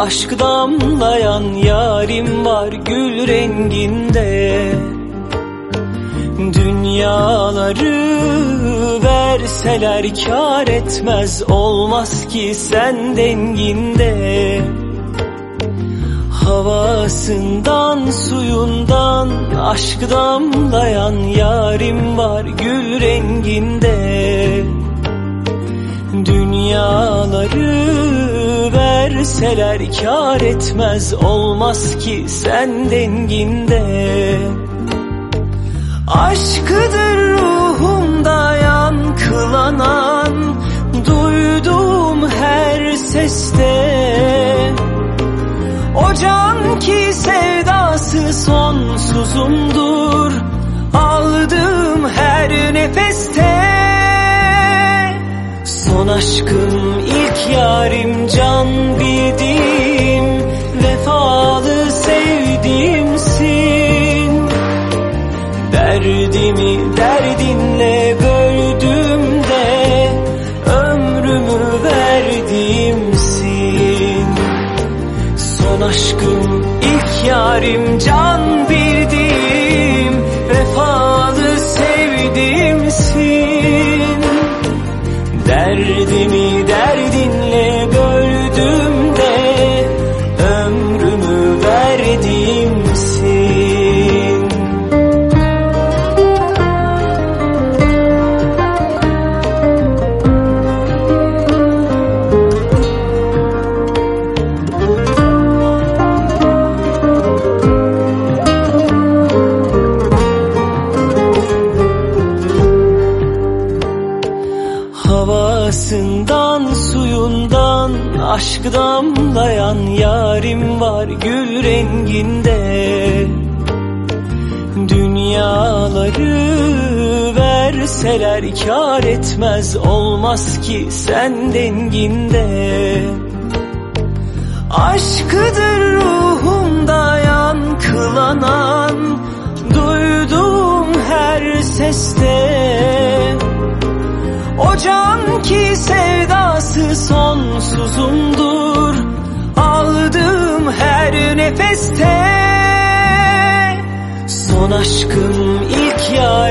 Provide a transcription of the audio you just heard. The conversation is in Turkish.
aşk damlayan yarim var gül renginde. Dünyaları verseler kâr etmez, olmaz ki sen denginde. Havasından suyundan aşk damlayan yarim var gül renginde. Dünyaları verseler kâr etmez, olmaz ki sen denginde. Aşkıdır ruhumda yankılanan, duyduğum her seste. O can ki sevdası sonsuzumdur, aldığım her nefeste. Son aşkım, ilk yarim, can bildiğim, vefalı sevdiğimsin. Derdimi derdinle böldüğümde ömrümü verdiğimsin. Son aşkım, ilk yarim, can bildiğim, vefalı sevdiğimsin. Derdimi derdinle böldüğümde ömrümü verdiğimsin. Havasından suyundan aşk damlayan yarim var gül renginde. Dünyaları verseler kâr etmez, olmaz ki sen denginde. Aşkıdır ruhumda yankılanan, duyduğum her seste. O can ki sevdası sonsuzumdur, aldığım her nefeste. Son aşkım, ilk yarim.